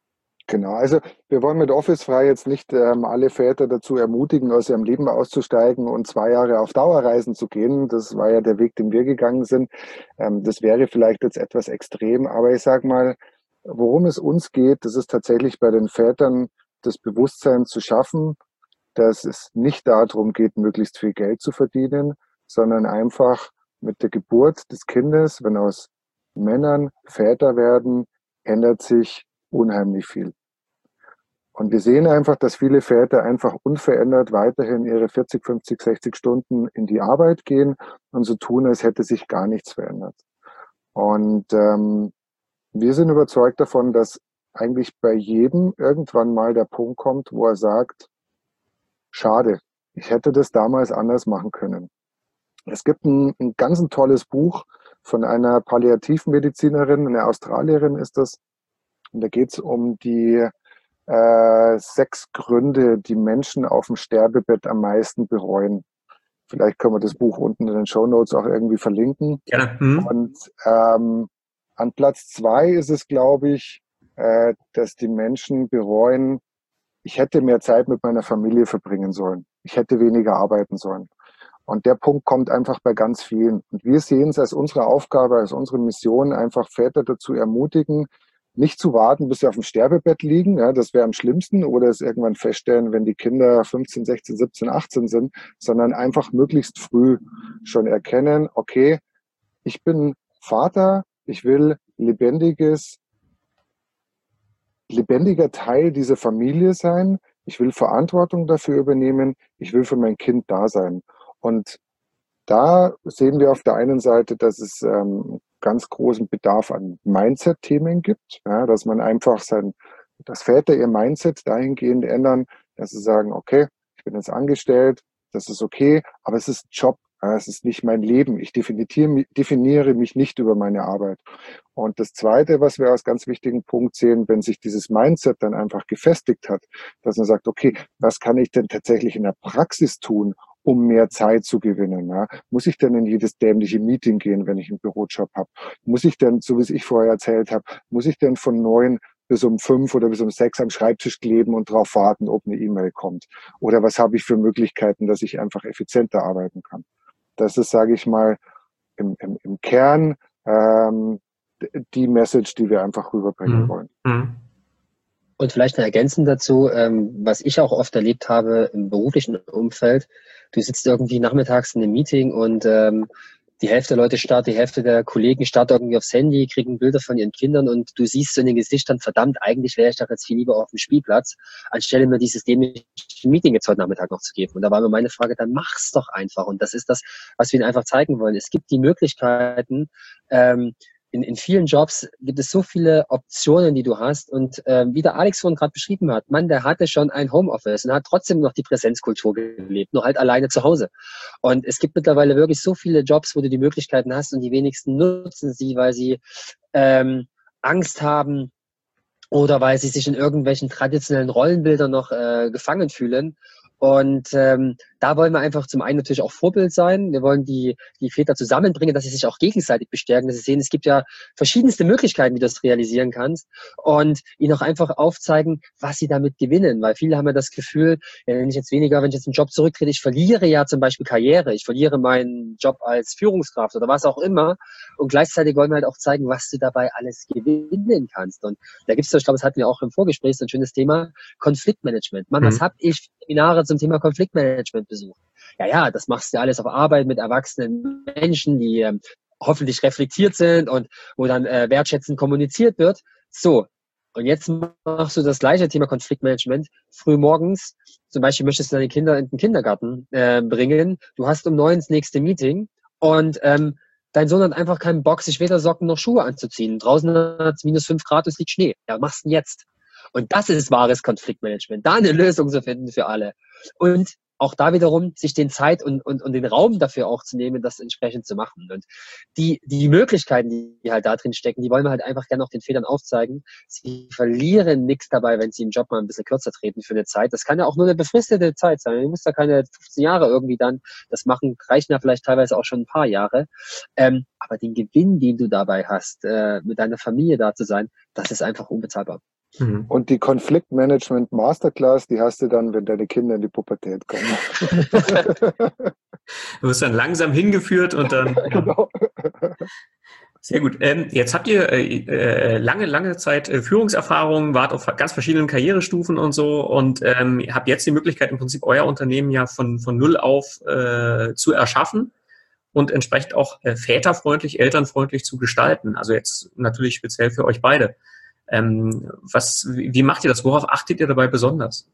S2: Genau, also wir wollen mit Office frei jetzt nicht ähm, alle Väter dazu ermutigen, aus ihrem Leben auszusteigen und zwei Jahre auf Dauerreisen zu gehen. Das war ja der Weg, den wir gegangen sind. Ähm, das wäre vielleicht jetzt etwas extrem, aber ich sage mal, worum es uns geht, das ist tatsächlich bei den Vätern das Bewusstsein zu schaffen, dass es nicht darum geht, möglichst viel Geld zu verdienen, sondern einfach mit der Geburt des Kindes, wenn aus Männern Väter werden, ändert sich unheimlich viel. Und wir sehen einfach, dass viele Väter einfach unverändert weiterhin ihre vierzig, fünfzig, sechzig Stunden in die Arbeit gehen und so tun, als hätte sich gar nichts verändert. Und ähm, wir sind überzeugt davon, dass eigentlich bei jedem irgendwann mal der Punkt kommt, wo er sagt, schade, ich hätte das damals anders machen können. Es gibt ein, ein ganz ein tolles Buch von einer Palliativmedizinerin, eine Australierin ist das, und da geht es um die äh, sechs Gründe, die Menschen auf dem Sterbebett am meisten bereuen. Vielleicht können wir das Buch unten in den Shownotes auch irgendwie verlinken.
S1: Gerne. Mhm.
S2: Und ähm, an Platz zwei ist es, glaube ich, äh, dass die Menschen bereuen, ich hätte mehr Zeit mit meiner Familie verbringen sollen. Ich hätte weniger arbeiten sollen. Und der Punkt kommt einfach bei ganz vielen. Und wir sehen es als unsere Aufgabe, als unsere Mission, einfach Väter dazu ermutigen, nicht zu warten, bis sie auf dem Sterbebett liegen. Ja, das wäre am schlimmsten. Oder es irgendwann feststellen, wenn die Kinder fünfzehn, sechzehn, siebzehn, achtzehn sind, sondern einfach möglichst früh schon erkennen, okay, ich bin Vater, ich will lebendiges, lebendiger Teil dieser Familie sein. Ich will Verantwortung dafür übernehmen. Ich will für mein Kind da sein. Und da sehen wir auf der einen Seite, dass es ähm, ganz großen Bedarf an Mindset-Themen gibt, ja, dass man einfach sein, dass Väter ihr Mindset dahingehend ändern, dass sie sagen, okay, ich bin jetzt angestellt, das ist okay, aber es ist ein Job, ja, es ist nicht mein Leben. Ich definiere, definiere mich nicht über meine Arbeit. Und das Zweite, was wir als ganz wichtigen Punkt sehen, wenn sich dieses Mindset dann einfach gefestigt hat, dass man sagt, okay, was kann ich denn tatsächlich in der Praxis tun, um mehr Zeit zu gewinnen? Ja? Muss ich denn in jedes dämliche Meeting gehen, wenn ich einen Bürojob habe? Muss ich denn, so wie es ich vorher erzählt habe, muss ich denn von neun bis um fünf oder bis um sechs am Schreibtisch kleben und darauf warten, ob eine E-Mail kommt? Oder was habe ich für Möglichkeiten, dass ich einfach effizienter arbeiten kann? Das ist, sage ich mal, im, im, im Kern ähm, die Message, die wir einfach rüberbringen
S1: Mhm.
S2: wollen.
S1: Mhm.
S3: Und vielleicht eine Ergänzung dazu, ähm, was ich auch oft erlebt habe im beruflichen Umfeld. Du sitzt irgendwie nachmittags in einem Meeting und ähm, die Hälfte der Leute starrt, die Hälfte der Kollegen starrt irgendwie aufs Handy, kriegen Bilder von ihren Kindern und du siehst so in den Gesichtern, verdammt, eigentlich wäre ich doch jetzt viel lieber auf dem Spielplatz, anstelle mir dieses dämliche Meeting jetzt heute Nachmittag noch zu geben. Und da war mir meine Frage, dann mach's doch einfach. Und das ist das, was wir ihnen einfach zeigen wollen. Es gibt die Möglichkeiten, ähm, In, in vielen Jobs gibt es so viele Optionen, die du hast. Und ähm, wie der Alex vorhin gerade beschrieben hat, Mann, der hatte schon ein Homeoffice und hat trotzdem noch die Präsenzkultur gelebt, nur halt alleine zu Hause. Und es gibt mittlerweile wirklich so viele Jobs, wo du die Möglichkeiten hast und die wenigsten nutzen sie, weil sie ähm, Angst haben oder weil sie sich in irgendwelchen traditionellen Rollenbildern noch äh, gefangen fühlen. Und ähm, da wollen wir einfach zum einen natürlich auch Vorbild sein. Wir wollen die, die Väter zusammenbringen, dass sie sich auch gegenseitig bestärken, dass sie sehen, es gibt ja verschiedenste Möglichkeiten, wie du das realisieren kannst. Und ihnen auch einfach aufzeigen, was sie damit gewinnen. Weil viele haben ja das Gefühl, ja, wenn ich jetzt weniger, wenn ich jetzt einen Job zurücktrete, ich verliere ja zum Beispiel Karriere, ich verliere meinen Job als Führungskraft oder was auch immer. Und gleichzeitig wollen wir halt auch zeigen, was du dabei alles gewinnen kannst. Und da gibt es, ich glaube, das hatten wir auch im Vorgespräch, so ein schönes Thema, Konfliktmanagement. Mann, was
S1: Mhm.
S3: habe ich für Seminare zum Thema Konfliktmanagement besucht? Ja, ja, das machst du alles auf Arbeit mit erwachsenen Menschen, die ähm, hoffentlich reflektiert sind und wo dann äh, wertschätzend kommuniziert wird. So, und jetzt machst du das gleiche Thema Konfliktmanagement früh morgens. Zum Beispiel möchtest du deine Kinder in den Kindergarten äh, bringen. Du hast um neun das nächste Meeting und ähm, dein Sohn hat einfach keinen Bock, sich weder Socken noch Schuhe anzuziehen. Draußen hat es minus fünf Grad, es liegt Schnee. Ja, was machst du denn jetzt? Und das ist wahres Konfliktmanagement, da eine Lösung zu finden für alle. Und auch da wiederum sich den Zeit und, und, und den Raum dafür auch zu nehmen, das entsprechend zu machen. Und die, die Möglichkeiten, die halt da drin stecken, die wollen wir halt einfach gerne auch den Vätern aufzeigen. Sie verlieren nichts dabei, wenn sie im Job mal ein bisschen kürzer treten für eine Zeit. Das kann ja auch nur eine befristete Zeit sein. Du musst da keine fünfzehn Jahre irgendwie dann das machen, reichen ja vielleicht teilweise auch schon ein paar Jahre. Ähm, aber den Gewinn, den du dabei hast, äh, mit deiner Familie da zu sein, das ist einfach unbezahlbar.
S1: Mhm.
S2: Und die Konfliktmanagement Masterclass, die hast du dann, wenn deine Kinder in die Pubertät kommen.
S1: Du wirst dann langsam hingeführt und dann. Ja.
S2: Genau.
S1: Sehr gut. Ähm, jetzt habt ihr äh, äh, lange, lange Zeit äh, Führungserfahrung, wart auf ganz verschiedenen Karrierestufen und so und ähm, habt jetzt die Möglichkeit, im Prinzip euer Unternehmen ja von, von null auf äh, zu erschaffen und entsprechend auch äh, väterfreundlich, elternfreundlich zu gestalten. Also jetzt natürlich speziell für euch beide. Ähm, was, wie macht ihr das? Worauf achtet ihr dabei besonders?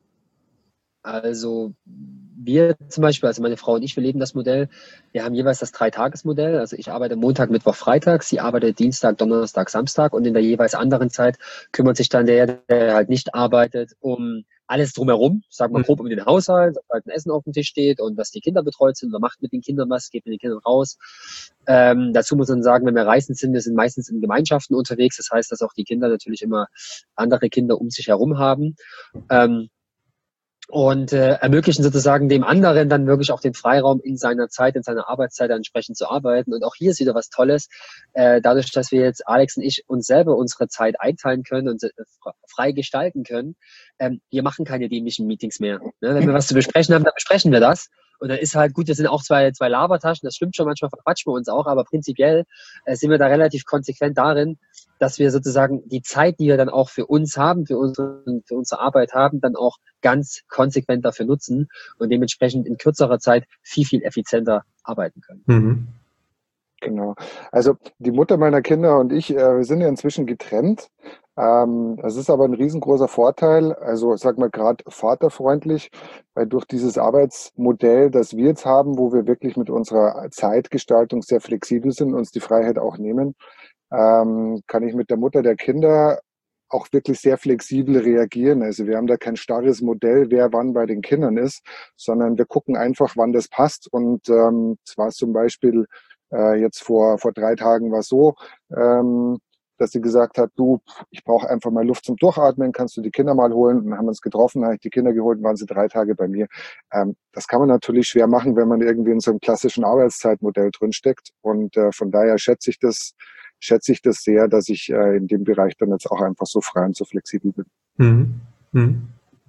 S3: Also wir zum Beispiel, also meine Frau und ich, wir leben das Modell. Wir haben jeweils das Dreitagesmodell. Also ich arbeite Montag, Mittwoch, Freitag. Sie arbeitet Dienstag, Donnerstag, Samstag. Und in der jeweils anderen Zeit kümmert sich dann der, der halt nicht arbeitet, um alles drumherum. Sagen wir grob um den Haushalt, dass halt ein Essen auf dem Tisch steht und dass die Kinder betreut sind. Oder macht mit den Kindern was, geht mit den Kindern raus. Ähm, dazu muss man sagen, wenn wir reisend sind, wir sind meistens in Gemeinschaften unterwegs. Das heißt, dass auch die Kinder natürlich immer andere Kinder um sich herum haben. Ähm, und äh, ermöglichen sozusagen dem anderen dann wirklich auch den Freiraum in seiner Zeit, in seiner Arbeitszeit entsprechend zu arbeiten. Und auch hier ist wieder was Tolles, äh, dadurch, dass wir jetzt, Alex und ich, uns selber unsere Zeit einteilen können und äh, frei gestalten können. Ähm, wir machen keine dämlichen Meetings mehr. Ne? Wenn wir was zu besprechen haben, dann besprechen wir das. Und dann ist halt gut, das sind auch zwei, zwei Labertaschen, das stimmt schon, manchmal verquatschen wir uns auch, aber prinzipiell äh, sind wir da relativ konsequent darin, dass wir sozusagen die Zeit, die wir dann auch für uns haben, für unsere, für unsere Arbeit haben, dann auch ganz konsequent dafür nutzen und dementsprechend in kürzerer Zeit viel, viel effizienter arbeiten können.
S1: Mhm.
S2: Genau. Also die Mutter meiner Kinder und ich, äh, wir sind ja inzwischen getrennt. Ähm, das ist aber ein riesengroßer Vorteil, also sag mal gerade vaterfreundlich, weil durch dieses Arbeitsmodell, das wir jetzt haben, wo wir wirklich mit unserer Zeitgestaltung sehr flexibel sind, uns die Freiheit auch nehmen, ähm, kann ich mit der Mutter der Kinder auch wirklich sehr flexibel reagieren. Also wir haben da kein starres Modell, wer wann bei den Kindern ist, sondern wir gucken einfach, wann das passt. Und ähm, es war zum Beispiel äh, jetzt vor vor drei Tagen war es so, ähm, dass sie gesagt hat, du, ich brauche einfach mal Luft zum Durchatmen, kannst du die Kinder mal holen? Und dann haben wir uns getroffen, habe ich die Kinder geholt und waren sie drei Tage bei mir. Ähm, das kann man natürlich schwer machen, wenn man irgendwie in so einem klassischen Arbeitszeitmodell drinsteckt. Und äh, von daher schätze ich das, schätze ich das sehr, dass ich äh, in dem Bereich dann jetzt auch einfach so frei und so flexibel bin.
S1: Mhm. Mhm.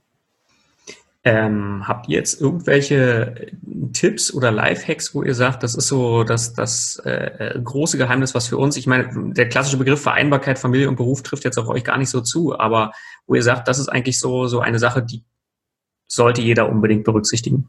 S1: Ähm, habt ihr jetzt irgendwelche Tipps oder Lifehacks, wo ihr sagt, das ist so das, das äh, große Geheimnis, was für uns, ich meine, der klassische Begriff Vereinbarkeit, Familie und Beruf trifft jetzt auf euch gar nicht so zu, aber wo ihr sagt, das ist eigentlich so, so eine Sache, die sollte jeder unbedingt berücksichtigen?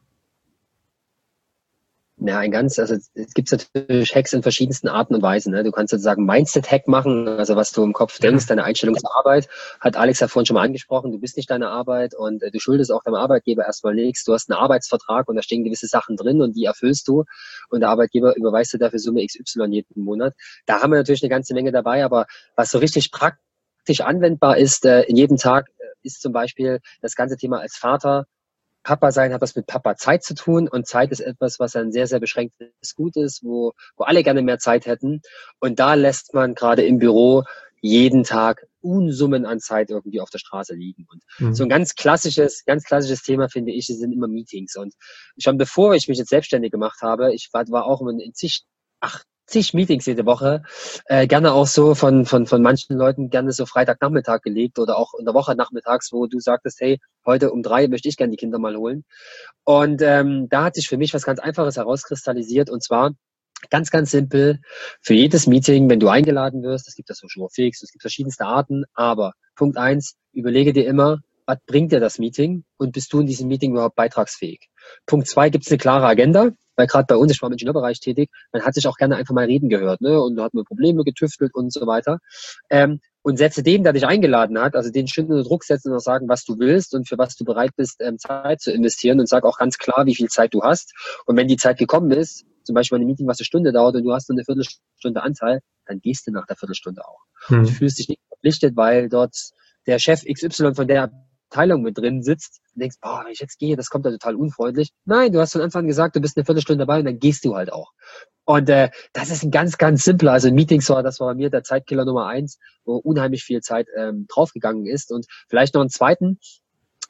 S3: Ja, ein ganz, also es gibt natürlich Hacks in verschiedensten Arten und Weisen. Ne? Du kannst sozusagen Mindset-Hack machen, also was du im Kopf denkst, deine Einstellung zur Arbeit, hat Alex ja vorhin schon mal angesprochen, du bist nicht deine Arbeit und äh, du schuldest auch deinem Arbeitgeber erstmal nichts. Du hast einen Arbeitsvertrag und da stehen gewisse Sachen drin und die erfüllst du und der Arbeitgeber überweist dir dafür Summe X Y jeden Monat. Da haben wir natürlich eine ganze Menge dabei, aber was so richtig praktisch anwendbar ist, äh, in jedem Tag äh, ist zum Beispiel das ganze Thema als Vater. Papa sein hat was mit Papa Zeit zu tun und Zeit ist etwas, was ein sehr, sehr beschränktes Gut ist, wo, wo alle gerne mehr Zeit hätten. Und da lässt man gerade im Büro jeden Tag Unsummen an Zeit irgendwie auf der Straße liegen. Und
S1: Mhm.
S3: so ein ganz klassisches, ganz klassisches Thema, finde ich, sind immer Meetings. Und schon bevor ich mich jetzt selbstständig gemacht habe, ich war, war auch in zig, ach, zig Meetings jede Woche, äh, gerne auch so von, von, von manchen Leuten gerne so Freitagnachmittag gelegt oder auch in der Woche nachmittags, wo du sagtest, hey, heute um drei möchte ich gerne die Kinder mal holen. Und ähm, da hat sich für mich was ganz Einfaches herauskristallisiert und zwar ganz, ganz simpel, für jedes Meeting, wenn du eingeladen wirst, es gibt das Social Fix, es gibt verschiedenste Arten, aber Punkt eins, überlege dir immer, was bringt dir das Meeting und bist du in diesem Meeting überhaupt beitragsfähig? Punkt zwei, gibt es eine klare Agenda, weil gerade bei uns, ich war im Ingenieurbereich tätig, man hat sich auch gerne einfach mal reden gehört, ne? Und da hat man Probleme getüftelt und so weiter. Ähm, und setze dem, der dich eingeladen hat, also den schön unter Druck setzen und auch sagen, was du willst und für was du bereit bist, ähm, Zeit zu investieren und sag auch ganz klar, wie viel Zeit du hast. Und wenn die Zeit gekommen ist, zum Beispiel ein Meeting, was eine Stunde dauert und du hast nur eine Viertelstunde Anteil, dann gehst du nach der Viertelstunde auch.
S1: Mhm.
S3: Und du fühlst dich nicht verpflichtet, weil dort der Chef X Y von der Abteilung mit drin sitzt und denkst, boah, wenn ich jetzt gehe, das kommt ja total unfreundlich. Nein, du hast von Anfang an gesagt, du bist eine Viertelstunde dabei und dann gehst du halt auch. Und äh, das ist ein ganz, ganz simpler, also Meetings war, das war bei mir der Zeitkiller Nummer eins, wo unheimlich viel Zeit ähm, draufgegangen ist. Und vielleicht noch einen zweiten,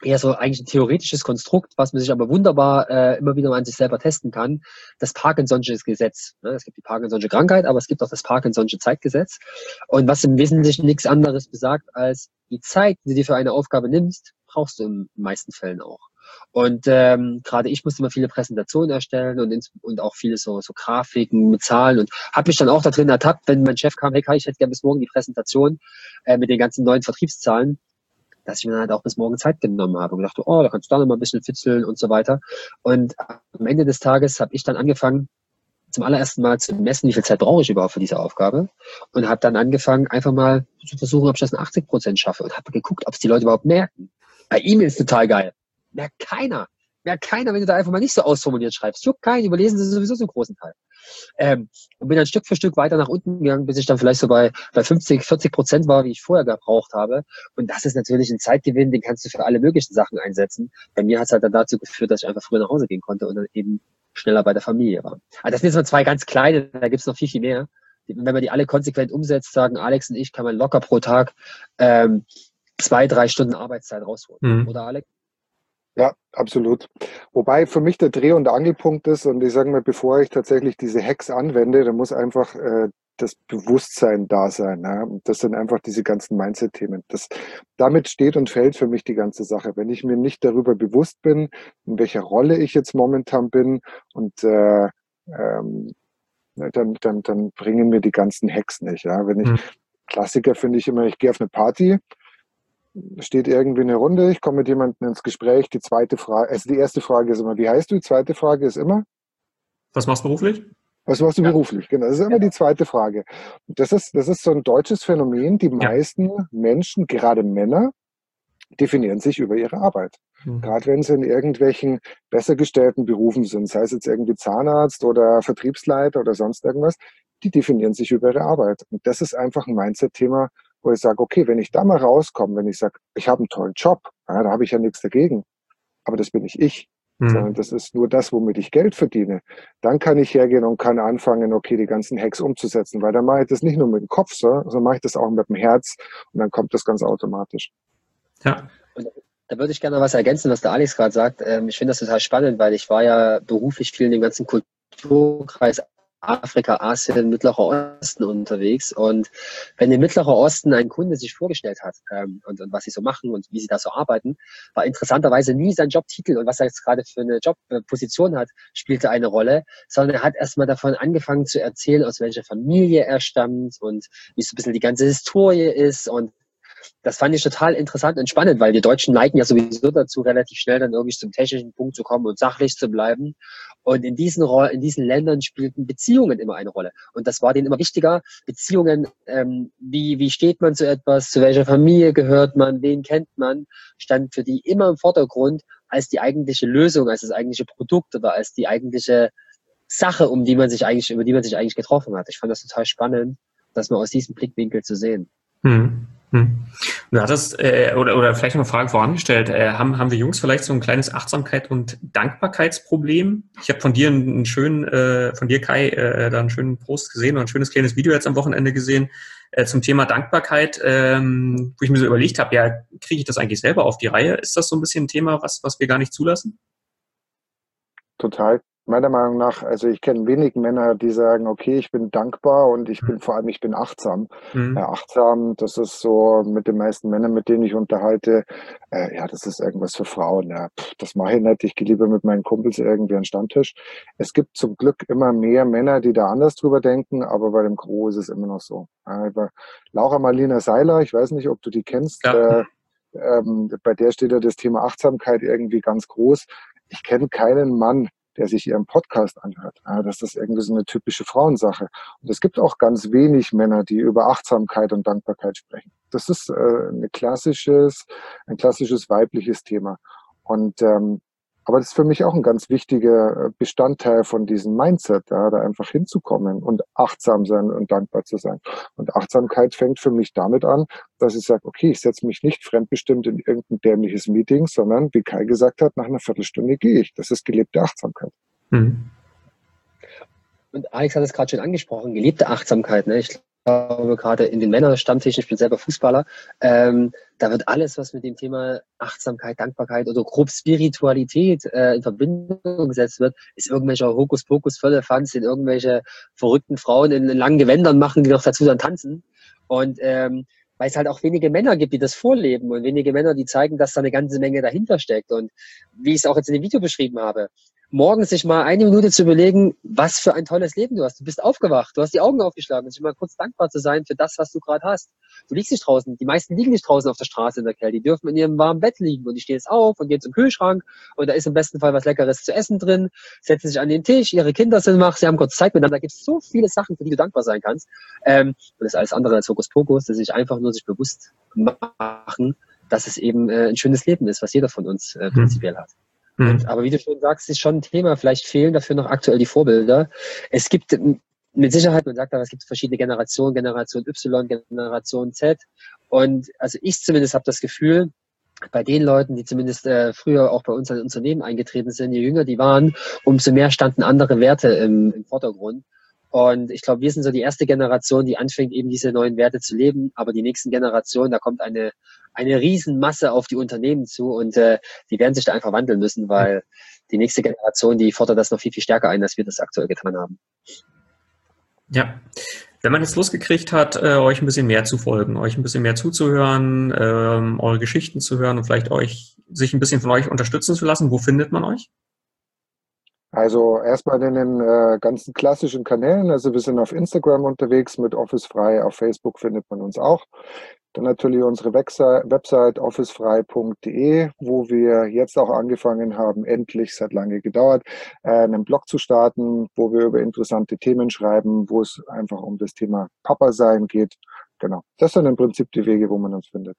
S3: eher so eigentlich ein theoretisches Konstrukt, was man sich aber wunderbar äh, immer wieder mal an sich selber testen kann. Das Parkinson'sche Gesetz. Ne? Es gibt die Parkinson'sche Krankheit, aber es gibt auch das Parkinson'sche Zeitgesetz. Und was im Wesentlichen nichts anderes besagt, als die Zeit, die du dir für eine Aufgabe nimmst, brauchst du in den meisten Fällen auch. Und ähm, gerade ich musste immer viele Präsentationen erstellen und, ins, und auch viele so, so Grafiken mit Zahlen und habe mich dann auch da drin ertappt, wenn mein Chef kam, hey Kai, ich hätte gerne bis morgen die Präsentation äh, mit den ganzen neuen Vertriebszahlen, dass ich mir dann halt auch bis morgen Zeit genommen habe und dachte, oh, da kannst du da noch mal ein bisschen fitzeln und so weiter. Und am Ende des Tages habe ich dann angefangen, zum allerersten Mal zu messen, wie viel Zeit brauche ich überhaupt für diese Aufgabe und habe dann angefangen, einfach mal zu versuchen, ob ich das in achtzig Prozent schaffe und habe geguckt, ob es die Leute überhaupt merken. Bei E-Mails total geil. Merkt keiner. Merkt keiner, wenn du da einfach mal nicht so ausformuliert schreibst. Juckt keinen, überlesen sie sowieso so einen großen Teil. Ähm, und bin dann Stück für Stück weiter nach unten gegangen, bis ich dann vielleicht so bei, bei fünfzig, vierzig Prozent war, wie ich vorher gebraucht habe. Und das ist natürlich ein Zeitgewinn, den kannst du für alle möglichen Sachen einsetzen. Bei mir hat es halt dann dazu geführt, dass ich einfach früher nach Hause gehen konnte und dann eben schneller bei der Familie war. Also das sind jetzt mal zwei ganz kleine, da gibt es noch viel, viel mehr. Wenn man die alle konsequent umsetzt, sagen Alex und ich, kann man locker pro Tag ähm, zwei, drei Stunden Arbeitszeit rausholen. Mhm. Oder Alex?
S2: Ja, absolut. Wobei für mich der Dreh- und Angelpunkt ist, und ich sage mal, bevor ich tatsächlich diese Hacks anwende, da muss einfach äh, das Bewusstsein da sein. Ja? Und das sind einfach diese ganzen Mindset-Themen. Das, damit steht und fällt für mich die ganze Sache. Wenn ich mir nicht darüber bewusst bin, in welcher Rolle ich jetzt momentan bin, und äh, ähm, dann, dann, dann bringen mir die ganzen Hacks nicht. Ja? Wenn ich, mhm. Klassiker finde ich immer, ich gehe auf eine Party, steht irgendwie eine Runde, ich komme mit jemandem ins Gespräch, die zweite Frage, also die erste Frage ist immer, wie heißt du? Die zweite Frage ist immer,
S1: was machst du beruflich?
S2: Was machst du ja. beruflich? Genau, das ist immer ja. die zweite Frage. Das ist, das ist so ein deutsches Phänomen. Die meisten ja. Menschen, gerade Männer, definieren sich über ihre Arbeit. Mhm. Gerade wenn sie in irgendwelchen besser gestellten Berufen sind, sei es jetzt irgendwie Zahnarzt oder Vertriebsleiter oder sonst irgendwas, die definieren sich über ihre Arbeit. Und das ist einfach ein Mindset-Thema, wo ich sage, okay, wenn ich da mal rauskomme, wenn ich sage, ich habe einen tollen Job, ja, da habe ich ja nichts dagegen, aber das bin nicht ich, mhm. sondern das ist nur das, womit ich Geld verdiene. Dann kann ich hergehen und kann anfangen, okay, die ganzen Hacks umzusetzen, weil dann mache ich das nicht nur mit dem Kopf, sondern mache ich das auch mit dem Herz und dann kommt das ganz automatisch.
S3: Ja. Und da würde ich gerne noch was ergänzen, was der Alex gerade sagt. Ich finde das total spannend, weil ich war ja beruflich viel in dem ganzen Kulturkreis Afrika, Asien, Mittlerer Osten unterwegs. Und wenn der Mittlere Osten ein Kunde sich vorgestellt hat ähm, und, und was sie so machen und wie sie da so arbeiten, war interessanterweise nie sein Jobtitel und was er jetzt gerade für eine Jobposition hat, spielte eine Rolle, sondern er hat erstmal davon angefangen zu erzählen, aus welcher Familie er stammt und wie so ein bisschen die ganze Historie ist. Und das fand ich total interessant und spannend, weil wir Deutschen neigen ja sowieso dazu, relativ schnell dann irgendwie zum technischen Punkt zu kommen und sachlich zu bleiben. Und in diesen, in diesen Ländern spielten Beziehungen immer eine Rolle. Und das war denen immer wichtiger. Beziehungen, ähm, wie, wie steht man zu etwas, zu welcher Familie gehört man, wen kennt man, stand für die immer im Vordergrund als die eigentliche Lösung, als das eigentliche Produkt oder als die eigentliche Sache, um die man sich eigentlich, über die man sich eigentlich getroffen hat. Ich fand das total spannend, das mal aus diesem Blickwinkel zu sehen.
S1: Hm. Hm. Du hattest, äh, oder, oder vielleicht noch eine Frage vorangestellt, äh, haben, haben wir Jungs vielleicht so ein kleines Achtsamkeit- und Dankbarkeitsproblem? Ich habe von dir einen schönen, äh, von dir Kai, äh, da einen schönen Post gesehen und ein schönes kleines Video jetzt am Wochenende gesehen äh, zum Thema Dankbarkeit, ähm, wo ich mir so überlegt habe, ja, kriege ich das eigentlich selber auf die Reihe? Ist das so ein bisschen ein Thema, was, was wir gar nicht zulassen?
S2: Total. Meiner Meinung nach, also ich kenne wenig Männer, die sagen, okay, ich bin dankbar und ich bin vor allem, ich bin achtsam. Mhm. Ja, achtsam, das ist so mit den meisten Männern, mit denen ich unterhalte, äh, ja, das ist irgendwas für Frauen. Ja, pff, das mache ich nicht. Ich gehe lieber mit meinen Kumpels irgendwie an den Stammtisch. Es gibt zum Glück immer mehr Männer, die da anders drüber denken, aber bei dem Gro ist es immer noch so. Äh, Laura Marlina Seiler, ich weiß nicht, ob du die kennst, ja. äh, ähm, bei der steht ja das Thema Achtsamkeit irgendwie ganz groß. Ich kenne keinen Mann, der sich ihren Podcast anhört. Ja, das ist irgendwie so eine typische Frauensache. Und es gibt auch ganz wenig Männer, die über Achtsamkeit und Dankbarkeit sprechen. Das ist äh, ein klassisches, ein klassisches weibliches Thema. Und ähm, aber das ist für mich auch ein ganz wichtiger Bestandteil von diesem Mindset, ja, da einfach hinzukommen und achtsam sein und dankbar zu sein. Und Achtsamkeit fängt für mich damit an, dass ich sage, okay, ich setze mich nicht fremdbestimmt in irgendein dämliches Meeting, sondern, wie Kai gesagt hat, nach einer Viertelstunde gehe ich. Das ist gelebte Achtsamkeit.
S3: Mhm. Und Alex hat es gerade schon angesprochen, gelebte Achtsamkeit. Ne? Ich gerade in den Männerstammtischen, ich bin selber Fußballer, ähm, da wird alles, was mit dem Thema Achtsamkeit, Dankbarkeit oder grob Spiritualität äh, in Verbindung gesetzt wird, ist irgendwelcher Hokuspokus, Völlefanz, den irgendwelche verrückten Frauen in, in langen Gewändern machen, die noch dazu dann tanzen. Und ähm, weil es halt auch wenige Männer gibt, die das vorleben und wenige Männer, die zeigen, dass da eine ganze Menge dahinter steckt. Und wie ich es auch jetzt in dem Video beschrieben habe, morgens sich mal eine Minute zu überlegen, was für ein tolles Leben du hast. Du bist aufgewacht, du hast die Augen aufgeschlagen und sich mal kurz dankbar zu sein für das, was du gerade hast. Du liegst nicht draußen, die meisten liegen nicht draußen auf der Straße in der Kälte, die dürfen in ihrem warmen Bett liegen und die stehen jetzt auf und gehen zum Kühlschrank und da ist im besten Fall was Leckeres zu essen drin, setzen sich an den Tisch, ihre Kinder sind wach, sie haben kurz Zeit miteinander. Da gibt es so viele Sachen, für die du dankbar sein kannst. Ähm, und das ist alles andere als Hokuspokus, das sich einfach nur sich bewusst machen, dass es eben äh, ein schönes Leben ist, was jeder von uns äh, prinzipiell hat. Und, aber wie du schon sagst, ist schon ein Thema. Vielleicht fehlen dafür noch aktuell die Vorbilder. Es gibt mit Sicherheit, man sagt aber, es gibt verschiedene Generationen, Generation Y, Generation Z. Und also ich zumindest habe das Gefühl, bei den Leuten, die zumindest äh, früher auch bei uns als Unternehmen eingetreten sind, je jünger die waren, umso mehr standen andere Werte im, im Vordergrund. Und ich glaube, wir sind so die erste Generation, die anfängt, eben diese neuen Werte zu leben. Aber die nächsten Generationen, da kommt eine eine Riesenmasse auf die Unternehmen zu und äh, die werden sich da einfach wandeln müssen, weil die nächste Generation, die fordert das noch viel, viel stärker ein, als wir das aktuell getan haben.
S1: Ja, wenn man jetzt losgekriegt hat, äh, euch ein bisschen mehr zu folgen, euch ein bisschen mehr zuzuhören, ähm, eure Geschichten zu hören und vielleicht euch sich ein bisschen von euch unterstützen zu lassen, wo findet man euch?
S2: Also erstmal in den äh, ganzen klassischen Kanälen. Also wir sind auf Instagram unterwegs mit Officefrei, auf Facebook findet man uns auch. Dann natürlich unsere Website officefrei punkt de, wo wir jetzt auch angefangen haben, endlich, es hat lange gedauert, einen Blog zu starten, wo wir über interessante Themen schreiben, wo es einfach um das Thema Papa sein geht. Genau, das sind im Prinzip die Wege, wo man uns findet.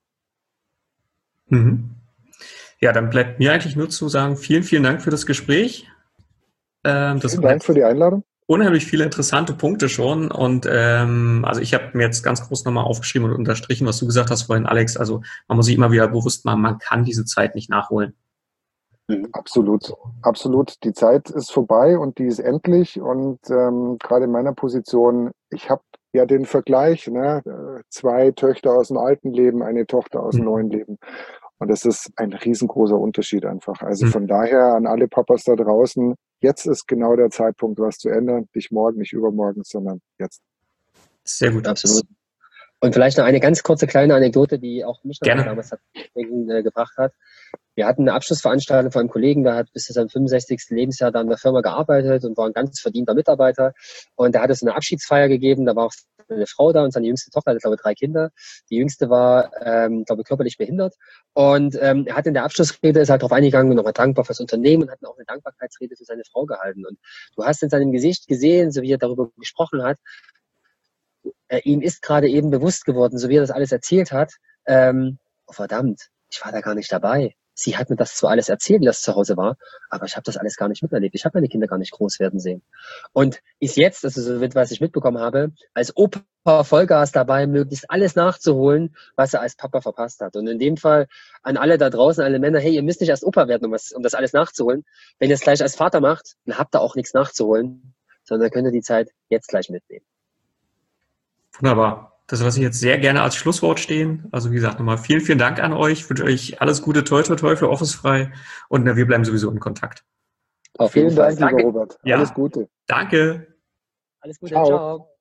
S1: Mhm. Ja, dann bleibt mir eigentlich nur zu sagen, vielen, vielen Dank für das Gespräch. Ähm, das
S2: vielen Dank für die Einladung.
S1: Unheimlich viele interessante Punkte schon und ähm, also ich habe mir jetzt ganz groß nochmal aufgeschrieben und unterstrichen, was du gesagt hast vorhin, Alex. Also man muss sich immer wieder bewusst machen, man kann diese Zeit nicht nachholen.
S2: Absolut, absolut. Die Zeit ist vorbei und die ist endlich und ähm, gerade in meiner Position, ich habe ja den Vergleich, ne? Zwei Töchter aus dem alten Leben, eine Tochter aus dem mhm. neuen Leben. Und das ist ein riesengroßer Unterschied einfach. Also von daher an alle Papas da draußen, jetzt ist genau der Zeitpunkt, was zu ändern. Nicht morgen, nicht übermorgen, sondern jetzt.
S1: Sehr gut.
S3: Absolut. Und vielleicht noch eine ganz kurze kleine Anekdote, die auch mich noch damals hat, äh, gebracht hat. Wir hatten eine Abschlussveranstaltung von einem Kollegen, der hat bis zu seinem fünfundsechzigsten Lebensjahr da in der Firma gearbeitet und war ein ganz verdienter Mitarbeiter. Und da hat es eine Abschiedsfeier gegeben, da war auch eine Frau da und seine jüngste Tochter, hatte, glaube ich, drei Kinder. Die jüngste war, ähm, glaube ich, körperlich behindert. Und ähm, er hat in der Abschlussrede, ist halt darauf eingegangen und nochmal dankbar fürs Unternehmen und hat auch eine Dankbarkeitsrede für seine Frau gehalten. Und du hast in seinem Gesicht gesehen, so wie er darüber gesprochen hat, äh, ihm ist gerade eben bewusst geworden, so wie er das alles erzählt hat, ähm, oh verdammt, ich war da gar nicht dabei. Sie hat mir das zwar alles erzählt, wie das zu Hause war, aber ich habe das alles gar nicht miterlebt. Ich habe meine Kinder gar nicht groß werden sehen. Und ist jetzt, also so was ich mitbekommen habe, als Opa Vollgas dabei, möglichst alles nachzuholen, was er als Papa verpasst hat. Und in dem Fall an alle da draußen, alle Männer, hey, ihr müsst nicht erst Opa werden, um, was, um das alles nachzuholen. Wenn ihr es gleich als Vater macht, dann habt ihr auch nichts nachzuholen, sondern könnt ihr die Zeit jetzt gleich mitnehmen.
S1: Wunderbar. Das lasse ich jetzt sehr gerne als Schlusswort stehen. Also wie gesagt, nochmal vielen, vielen Dank an euch. Ich wünsche euch alles Gute, toi, toi, toi für Officefrei. Und na, wir bleiben sowieso in Kontakt.
S2: Auf jeden Fall. Vielen Dank, lieber Robert.
S1: Ja.
S2: Alles Gute.
S1: Danke.
S3: Alles Gute. Ciao. Ciao.